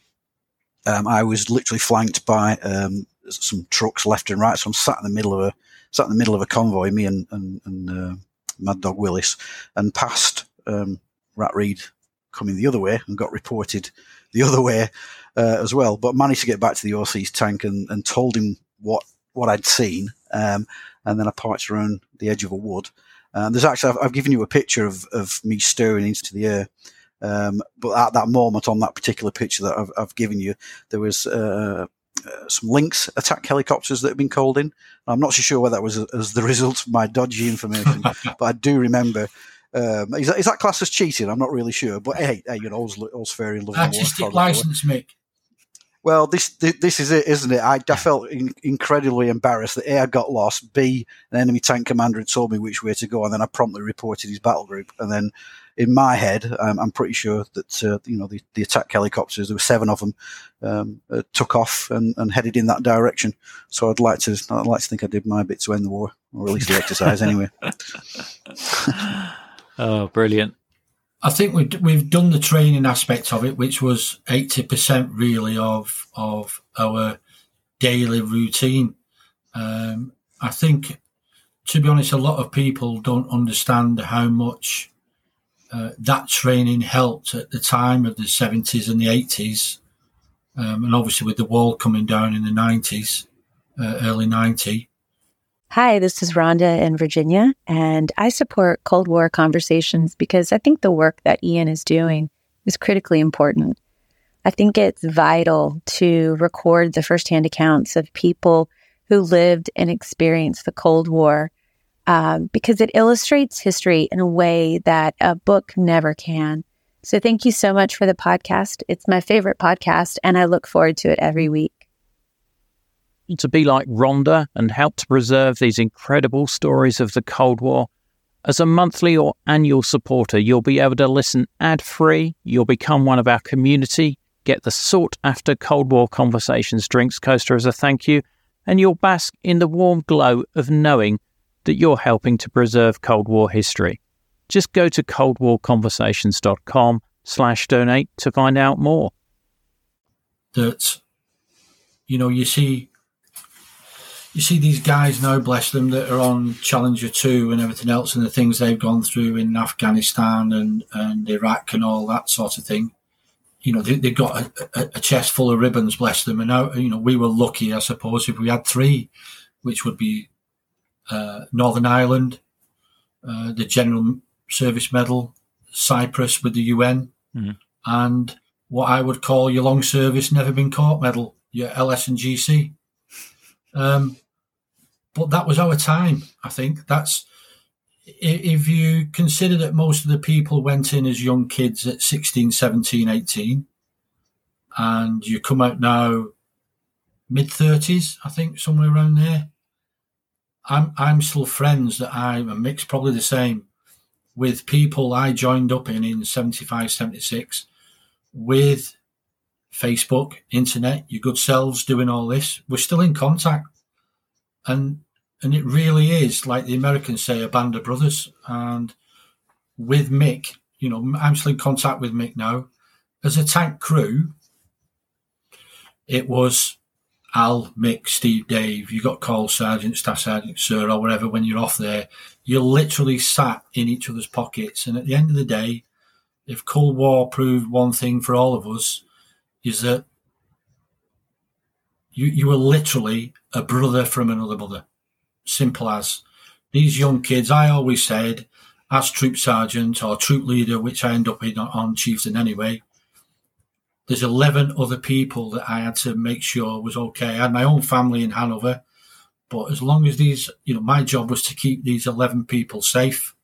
um, I was literally flanked by um, some trucks left and right. So I'm sat in the middle of a sat in the middle of a convoy, me and and, and uh, Mad Dog Willis, and passed um, Rat Reed coming the other way, and got reported the other way uh, as well. But managed to get back to the O C's tank and, and told him what what I'd seen. Um, and then I parked around the edge of a wood. Um, there's actually, I've, I've given you a picture of, of me staring into the air. Um, but at that moment, on that particular picture that I've, I've given you, there was uh, uh, some Lynx attack helicopters that had been called in. I'm not so sure whether that was a, as the result of my dodgy information, but I do remember. Um, is, that, is that classed as cheating? I'm not really sure. But hey, hey you know, all's, all's fair in love. Artistic license, Mick. Well, this this is it, isn't it? I, I felt in, incredibly embarrassed that A, I got lost, B, an enemy tank commander had told me which way to go, and then I promptly reported his battle group. And then in my head, um, I'm pretty sure that uh, you know the, the attack helicopters, there were seven of them, um, uh, took off and, and headed in that direction. So I'd like to I'd like to think I did my bit to end the war, or at least the exercise anyway. Oh, brilliant. I think we've, we've done the training aspect of it, which was eighty percent really of of our daily routine. Um, I think to be honest, a lot of people don't understand how much uh, that training helped at the time of the seventies and the eighties. Um, and obviously with the wall coming down in the nineties, uh, early ninety. Hi, this is Rhonda in Virginia, and I support Cold War Conversations because I think the work that Ian is doing is critically important. I think it's vital to record the firsthand accounts of people who lived and experienced the Cold War um, because it illustrates history in a way that a book never can. So thank you so much for the podcast. It's my favorite podcast, and I look forward to it every week. To be like Rhonda and help to preserve these incredible stories of the Cold War, as a monthly or annual supporter, you'll be able to listen ad-free, you'll become one of our community, get the sought-after Cold War Conversations drinks coaster as a thank you, and you'll bask in the warm glow of knowing that you're helping to preserve Cold War history. Just go to coldwarconversations.com slash donate to find out more. That, you know, you see... You see these guys now, bless them, that are on Challenger two and everything else, and the things they've gone through in Afghanistan and, and Iraq and all that sort of thing. You know, they, they've got a, a, a chest full of ribbons, bless them. And now, you know, we were lucky, I suppose, if we had three, which would be uh, Northern Ireland, uh, the General Service Medal, Cyprus with the U N, mm-hmm. and what I would call your Long Service Never Been Caught Medal, your L S and G C. Um, But that was our time, I think. That's if you consider that most of the people went in as young kids at sixteen, seventeen, eighteen, and you come out now mid-thirties, I think, somewhere around there. I'm I'm still friends that I'm, and Mick's probably the same, with people I joined up in in seventy-five, seventy-six, with Facebook, internet, your good selves doing all this. We're still in contact. And and it really is, like the Americans say, a band of brothers. And with Mick, you know, I'm still in contact with Mick now. As a tank crew, it was Al, Mick, Steve, Dave. You got call sergeant, staff sergeant, sir, or whatever. When you're off there, you literally sat in each other's pockets. And at the end of the day, if Cold War proved one thing for all of us, is that You you were literally a brother from another mother. Simple as. These young kids, I always said, as troop sergeant or troop leader, which I end up in on Chieftain anyway, there's eleven other people that I had to make sure was okay. I had my own family in Hanover, but as long as these, you know, my job was to keep these eleven people safe.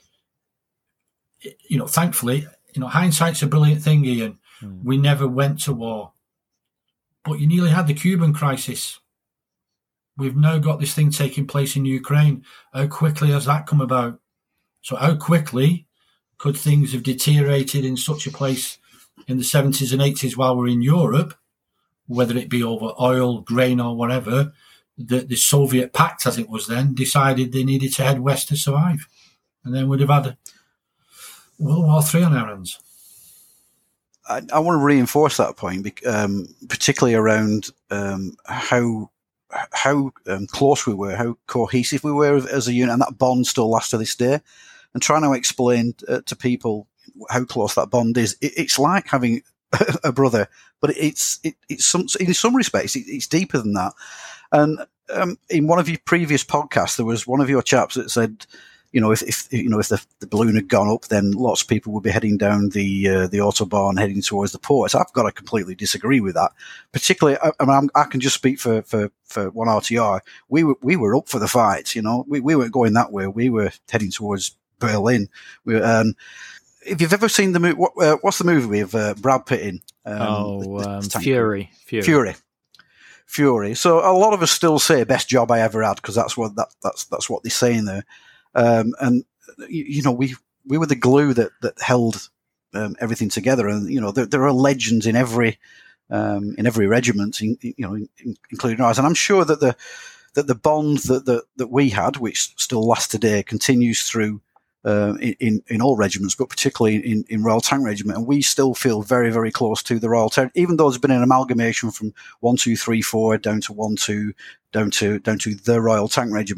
You know, thankfully, you know, hindsight's a brilliant thing, Ian. Mm. We never went to war. But you nearly had the Cuban crisis. We've now got this thing taking place in Ukraine. How quickly has that come about? So how quickly could things have deteriorated in such a place in the seventies and eighties while we're in Europe, whether it be over oil, grain or whatever, that the Soviet Pact, as it was then, decided they needed to head west to survive. And then we'd have had World War Three on our hands. I, I want to reinforce that point, um, particularly around um, how how um, close we were, how cohesive we were as a unit, and that bond still lasts to this day. And trying to explain uh, to people how close that bond is, it, it's like having a brother, but it's it, it's some in some respects it, it's deeper than that. And um, in one of your previous podcasts, there was one of your chaps that said, you know, if, if you know if the, the balloon had gone up, then lots of people would be heading down the uh, the autobahn, heading towards the ports. I've got to completely disagree with that. Particularly, I, I mean, I'm, I can just speak for, for, for one R T R. We were we were up for the fight. You know, we we weren't going that way. We were heading towards Berlin. We were, um, if you've ever seen the movie, what, uh, what's the movie with uh, Brad Pitt in? Um, oh, the, the um, Fury. Fury. Fury. Fury. So a lot of us still say best job I ever had because that's what that, that's that's what they're saying there. Um, and you, you know we we were the glue that that held um, everything together. And you know there, there are legends in every um, in every regiment, in, you know, in, including ours. And I'm sure that the that the bond that that, that we had, which still lasts today, continues through. Uh, in, in all regiments, but particularly in, in Royal Tank Regiment. And we still feel very, very close to the Royal Tank, even though there's been an amalgamation from one, two, three, four down to one, two, down to, down to the Royal Tank Regiment.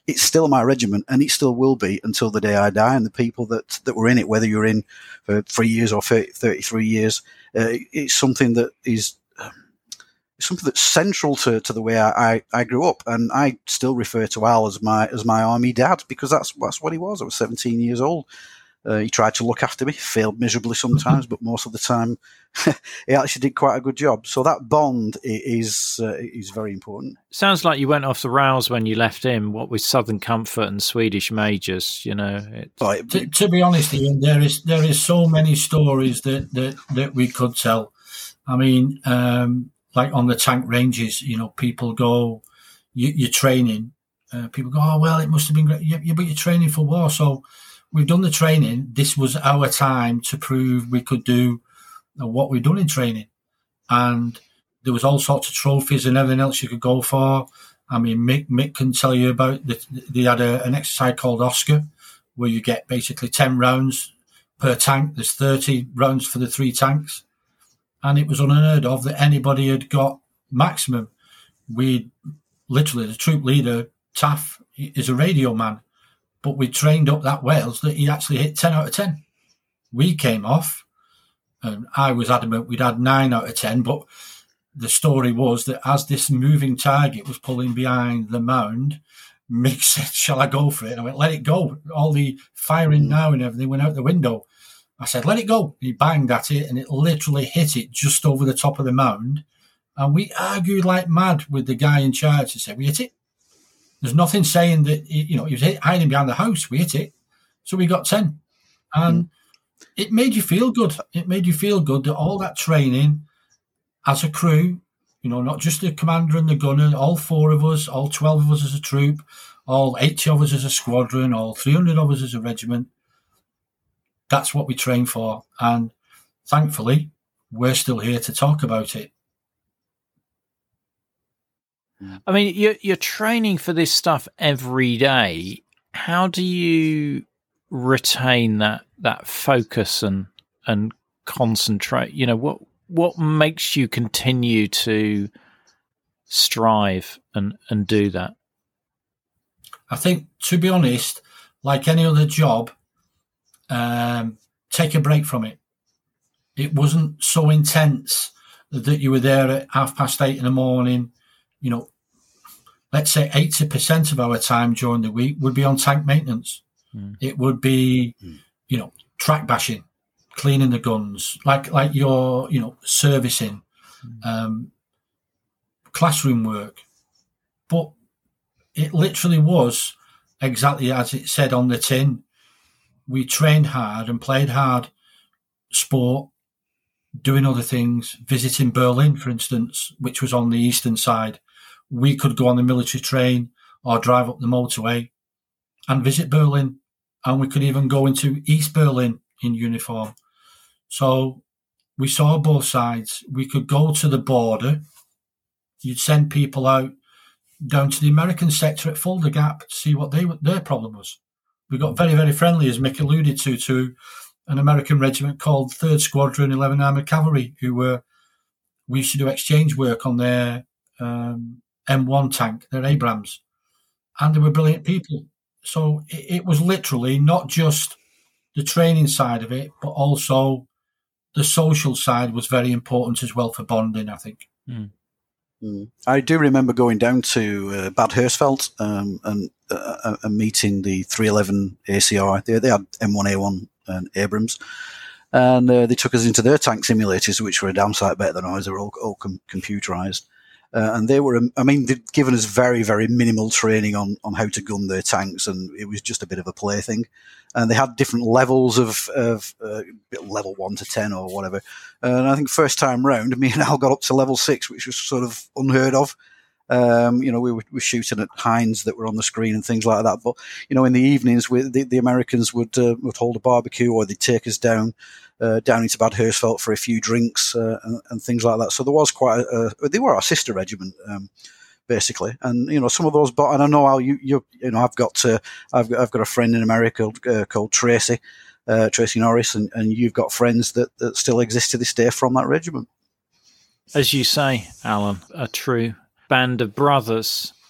it's still my regiment, and it still will be until the day I die. And the people that, that were in it, whether you're in for three years or thirty, thirty-three years, uh, it's something that is um, something that's central to, to the way I, I, I grew up. And I still refer to Al as my as my army dad, because that's that's what he was. I was seventeen years old. Uh, he tried to look after me, failed miserably sometimes, but most of the time he actually did quite a good job. So that bond is uh, is very important. Sounds like you went off the rails when you left him, what with Southern Comfort and Swedish Majors, you know. Well, to, to be honest, Ian, there is there is so many stories that, that, that we could tell. I mean, um, like on the tank ranges, you know, people go, you, you're training, uh, people go, oh, well, it must have been great. Yeah, yeah, but you're training for war, so... We've done the training. This was our time to prove we could do what we've done in training. And there was all sorts of trophies and everything else you could go for. I mean, Mick, Mick can tell you about that. They had a, an exercise called Oscar, where you get basically ten rounds per tank. There's thirty rounds for the three tanks. And it was unheard of that anybody had got maximum. We literally, the troop leader, Taff, is a radio man. But we trained up that Wales that he actually hit ten out of ten. We came off, and I was adamant we'd had nine out of ten, but the story was that as this moving target was pulling behind the mound, Mick said, shall I go for it? And I went, let it go. All the firing now and everything went out the window. I said, let it go. He banged at it, and it literally hit it just over the top of the mound. And we argued like mad with the guy in charge to say, we hit it. There's nothing saying that, you know, he was hiding behind the house. We hit it. So we got ten. And mm. it made you feel good. It made you feel good that all that training as a crew, you know, not just the commander and the gunner, all four of us, all twelve of us as a troop, all eighty of us as a squadron, all three hundred of us as a regiment. That's what we train for. And thankfully, we're still here to talk about it. I mean, you're, you're training for this stuff every day. How do you retain that that focus and and concentrate? You know, what what makes you continue to strive and, and do that? I think, to be honest, like any other job, um, take a break from it. It wasn't so intense that you were there at half past eight in the morning. You know, let's say eighty percent of our time during the week would be on tank maintenance. Mm. It would be, mm. you know, track bashing, cleaning the guns, like like your, you know, servicing, mm. um, classroom work. But it literally was exactly as it said on the tin. We trained hard and played hard sport, doing other things, visiting Berlin, for instance, which was on the eastern side. We could go on the military train or drive up the motorway and visit Berlin. And we could even go into East Berlin in uniform. So we saw both sides. We could go to the border. You'd send people out down to the American sector at Fulda Gap to see what they their problem was. We got very, very friendly, as Mick alluded to, to an American regiment called third Squadron, eleventh Armoured Cavalry, who were, we used to do exchange work on their um, M one tank, their Abrams, and they were brilliant people. So it, it was literally not just the training side of it, but also the social side was very important as well for bonding, I think. Mm. Mm. I do remember going down to uh, Bad Hersfeld um, and, uh, and meeting the three eleven A C R. They, they had M one A one and Abrams, and uh, they took us into their tank simulators, which were a damn sight better than ours. They were all, all com- computerized. Uh, and they were, I mean, they'd given us very, very minimal training on, on how to gun their tanks, and it was just a bit of a plaything. And they had different levels of, of uh, level one to ten or whatever. And I think first time round, me and Al got up to level six, which was sort of unheard of. Um, you know, we were, we were shooting at hinds that were on the screen and things like that. But, you know, in the evenings, we, the, the Americans would uh, would hold a barbecue, or they'd take us down uh, down into Bad Hersfeld for a few drinks uh, and, and things like that. So there was quite a, a they were our sister regiment, um, basically. And, you know, some of those, but and I know Al, you you you know, I've got uh, I've got I've got a friend in America called, uh, called Tracy, uh, Tracy Norris, and, and you've got friends that, that still exist to this day from that regiment. As you say, Alan, a true band of brothers.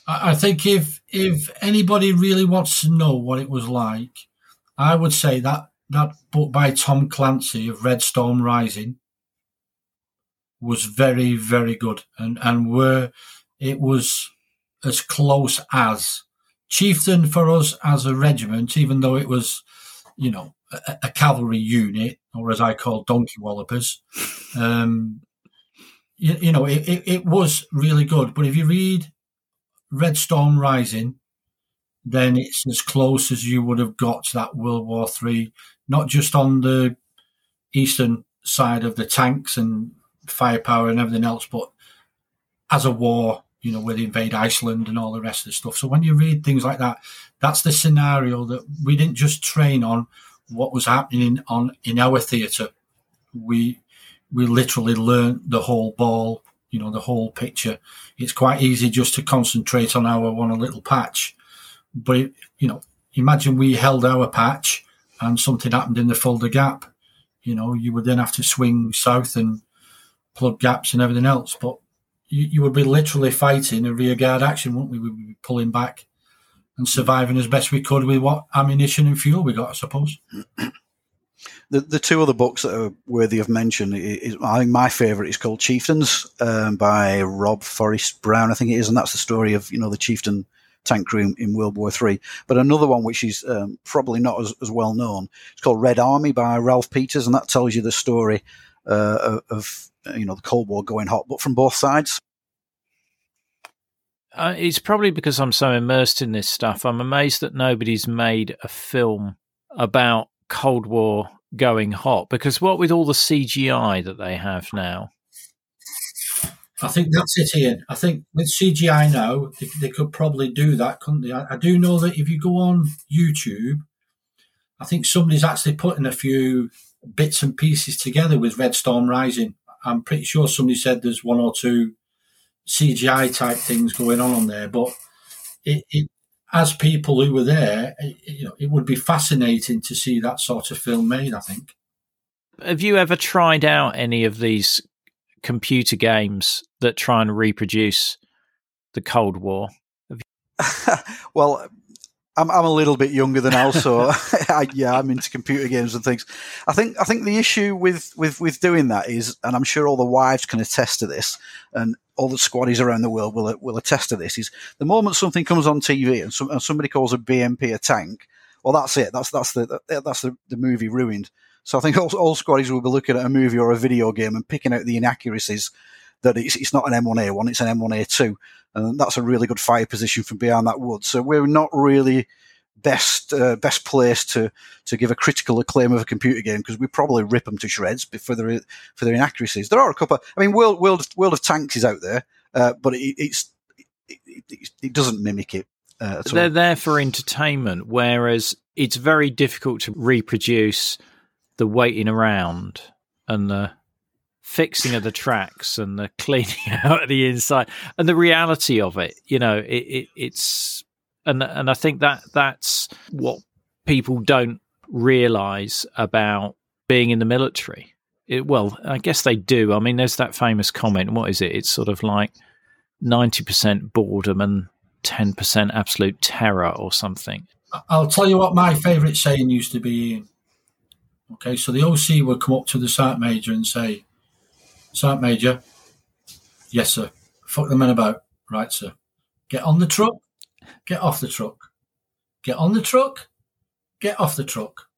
I, I think if if anybody really wants to know what it was like, I would say that that book by Tom Clancy of Red Storm Rising was very, very good, and and were it was as close as Chieftain for us as a regiment, even though it was, you know, a, a cavalry unit, or as I call donkey wallopers. Um, you, you know, it, it, it was really good. But if you read Red Storm Rising, then it's as close as you would have got to that World War Three, not just on the eastern side of the tanks and firepower and everything else, but as a war, you know, where they invade Iceland and all the rest of the stuff. So when you read things like that, that's the scenario that we didn't just train on what was happening in, on in our theatre. We we literally learned the whole ball, you know, the whole picture. It's quite easy just to concentrate on our one little patch. But, it, you know, imagine we held our patch and something happened in the Fulda Gap. You know, you would then have to swing south and plug gaps and everything else. But you, you would be literally fighting a rearguard action, wouldn't we? We would be pulling back and surviving as best we could with what ammunition and fuel we got, I suppose. The the two other books that are worthy of mention, is, I think my favourite is called Chieftains, um, by Rob Forrest Brown, I think it is, and that's the story of, you know, the chieftain tank crew in, in World War Three. But another one which is um, probably not as, as well known, it's called Red Army by Ralph Peters, and that tells you the story uh, of, you know, the Cold War going hot, but from both sides. Uh, it's probably because I'm so immersed in this stuff. I'm amazed that nobody's made a film about Cold War going hot, because what with all the C G I that they have now? I think that's it, Ian. I think with C G I now, they, they could probably do that, couldn't they? I, I do know that if you go on YouTube, I think somebody's actually putting a few bits and pieces together with Red Storm Rising. I'm pretty sure somebody said there's one or two C G I type things going on on there, but it, it as people who were there, it, you know, it would be fascinating to see that sort of film made, I think. Have you ever tried out any of these computer games that try and reproduce the Cold War? Well, I'm I'm a little bit younger than Al, so I, yeah, I'm into computer games and things. I think I think the issue with, with, with doing that is, and I'm sure all the wives can attest to this, and all the squaddies around the world will will attest to this, is the moment something comes on T V and, some, and somebody calls a B M P a tank, well, that's it. That's that's the that's the, the movie ruined. So I think all, all squaddies will be looking at a movie or a video game and picking out the inaccuracies, that it's, it's not an M one A one, it's an M one A two. And that's a really good fire position from behind that wood. So we're not really best uh, best placed to to give a critical acclaim of a computer game, because we probably rip them to shreds for their for their inaccuracies. There are a couple. I mean, World World World of Tanks is out there, uh, but it, it's it, it, it doesn't mimic it. Uh, at all. They're there for entertainment, whereas it's very difficult to reproduce the waiting around and the fixing of the tracks and the cleaning out of the inside and the reality of it. You know, it, it, it's and and I think that that's what people don't realise about being in the military. It, well, I guess they do. I mean, there's that famous comment. What is it? It's sort of like ninety percent boredom and ten percent absolute terror or something. I'll tell you what my favourite saying used to be, Ian. Okay, so the O C would come up to the Sergeant Major and say, "Sergeant Major, yes, sir. Fuck the men about. Right, sir. Get on the truck, get off the truck. Get on the truck, get off the truck.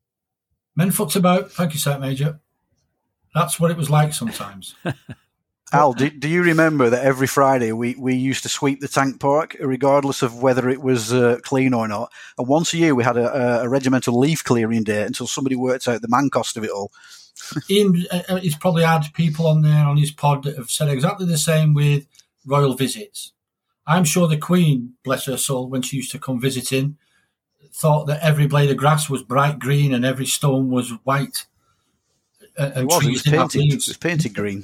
Men fucked about. Thank you, Sergeant Major." That's what it was like sometimes. Al, do, do you remember that every Friday we, we used to sweep the tank park, regardless of whether it was uh, clean or not? And once a year we had a, a regimental leaf clearing day until somebody worked out the man cost of it all. Ian, uh, he's probably had people on there on his pod that have said exactly the same with royal visits. I'm sure the Queen, bless her soul, when she used to come visiting, thought that every blade of grass was bright green and every stone was white. Uh, it was, it was painted, it was painted green.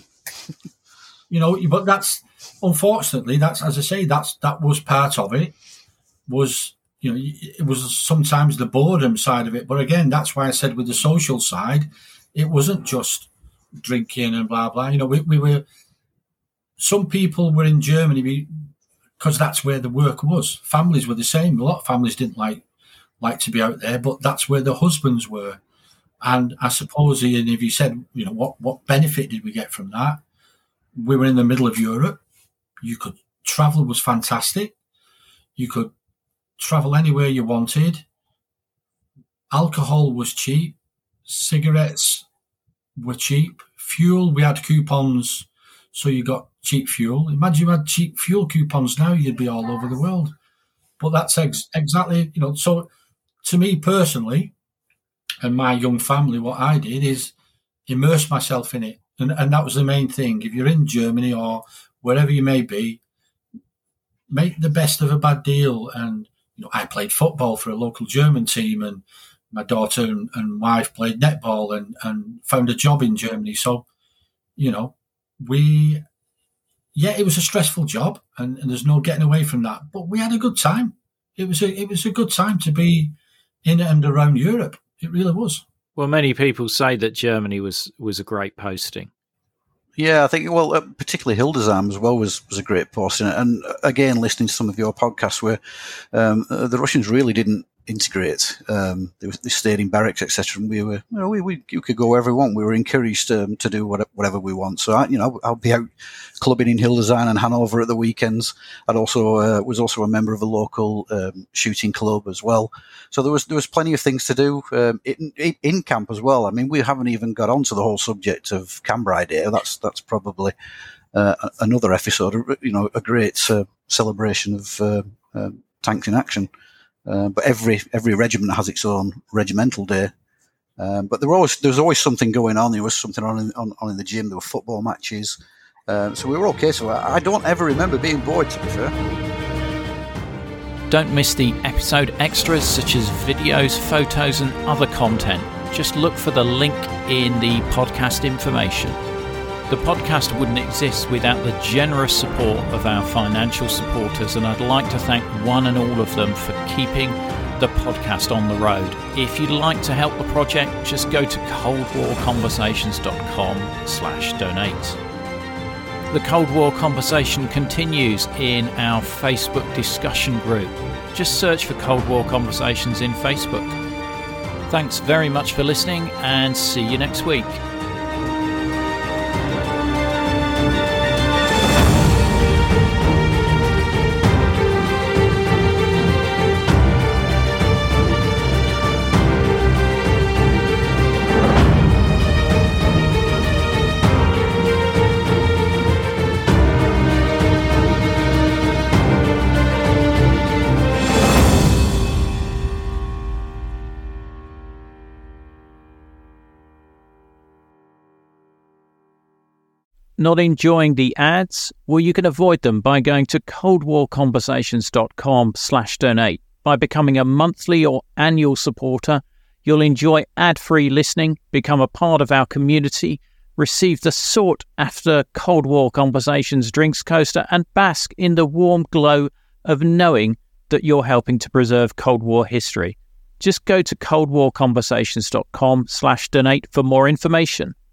You know, but that's, unfortunately, that's, as I say, that's that was part of it. Was, you know, it was sometimes the boredom side of it. But again, that's why I said with the social side, it wasn't just drinking and blah, blah. You know, we, we were, some people were in Germany because that's where the work was. Families were the same. A lot of families didn't like like to be out there, but that's where the husbands were. And I suppose, Ian, if you said, you know, what, what benefit did we get from that? We were in the middle of Europe. You could travel was fantastic. You could travel anywhere you wanted. Alcohol was cheap. Cigarettes were cheap. Fuel, we had coupons, so you got cheap fuel. Imagine you had cheap fuel coupons now, you'd be all over the world. But that's ex- exactly, you know, so to me personally and my young family, what I did is immerse myself in it. And, and that was the main thing. If you're in Germany or wherever you may be, make the best of a bad deal. And, you know, I played football for a local German team, and my daughter and, and wife played netball and, and found a job in Germany. So, you know, we, yeah, it was a stressful job, and, and there's no getting away from that. But we had a good time. It was a, it was a good time to be in and around Europe. It really was. Well, many people say that Germany was, was a great posting. Yeah, I think, well, uh, particularly Hildesheim as well was, was a great posting. And again, listening to some of your podcasts where um, uh, the Russians really didn't integrate. Um, they, they stayed in barracks, et cetera. And we were, you know, we, we you could go wherever we want. We were encouraged um, to do whatever, whatever we want. So, I, you know, I'll be out clubbing in Hildesheim and Hanover at the weekends. I'd also uh, was also a member of a local um, shooting club as well. So there was there was plenty of things to do um, in, in camp as well. I mean, we haven't even got onto the whole subject of Cambrai Day. That's that's probably uh, another episode. You know, a great uh, celebration of uh, uh, tanks in action. Uh, but every every regiment has its own regimental day. Um, but there always there was always something going on. There was something on in, on, on in the gym. There were football matches. Um, so we were okay. So I, I don't ever remember being bored, to be fair. Don't miss the episode extras such as videos, photos and other content. Just look for the link in the podcast information. The podcast wouldn't exist without the generous support of our financial supporters, and I'd like to thank one and all of them for keeping the podcast on the road. If you'd like to help the project, just go to coldwarconversations.com slash donate. The Cold War conversation continues in our Facebook discussion group. Just search for Cold War Conversations in Facebook. Thanks very much for listening, and see you next week. Not enjoying the ads? Well, you can avoid them by going to coldwarconversations.com slash donate. By becoming a monthly or annual supporter, you'll enjoy ad-free listening, become a part of our community, receive the sought-after Cold War Conversations drinks coaster, and bask in the warm glow of knowing that you're helping to preserve Cold War history. Just go to coldwarconversations.com slash donate for more information.